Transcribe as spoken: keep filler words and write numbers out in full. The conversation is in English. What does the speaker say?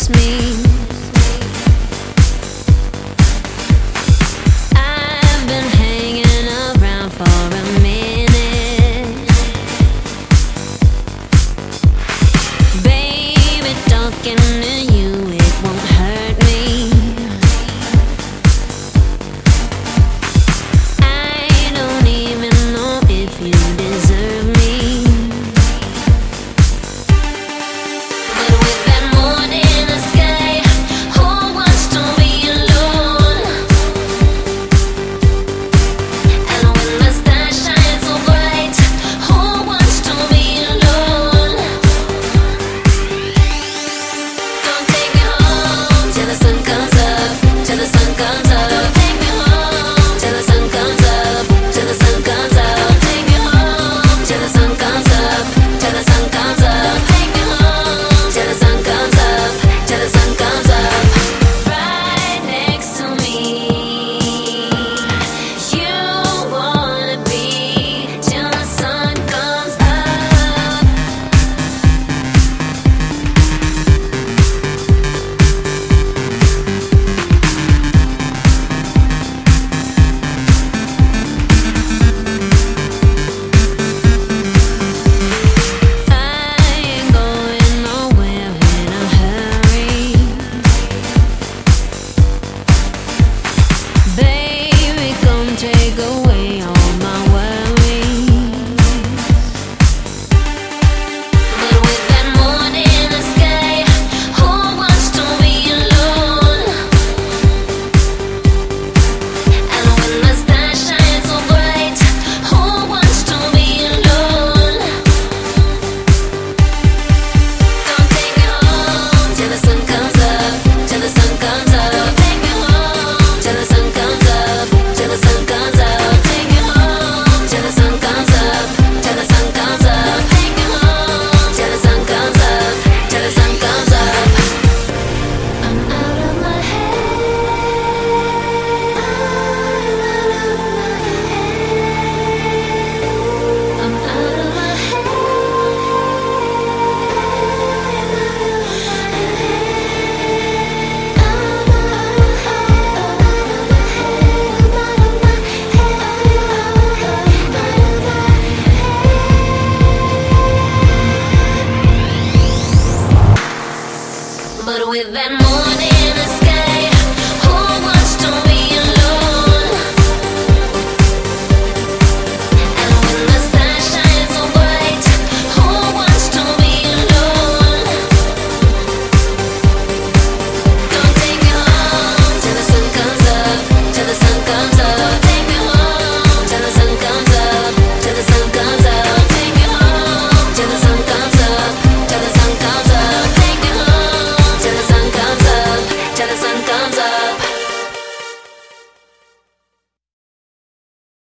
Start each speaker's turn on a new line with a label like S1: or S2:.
S1: miss me. I've been hanging around for a minute. Baby, talking to you, it won't hurt me. I don't even know if you deserve me. But with that moon in the sky, who wants to be alone? And when the star shines so bright, who wants to be alone? Don't take me home till the sun comes up, till the sun comes up. Don't take me home till the sun comes up, till the sun comes up. Take me home till the sun comes up, till the sun comes up. Take me home till the sun comes up, till the sun comes up. Right next to me, you wanna be till the sun comes up. I ain't going nowhere in a hurry. Baby, come take a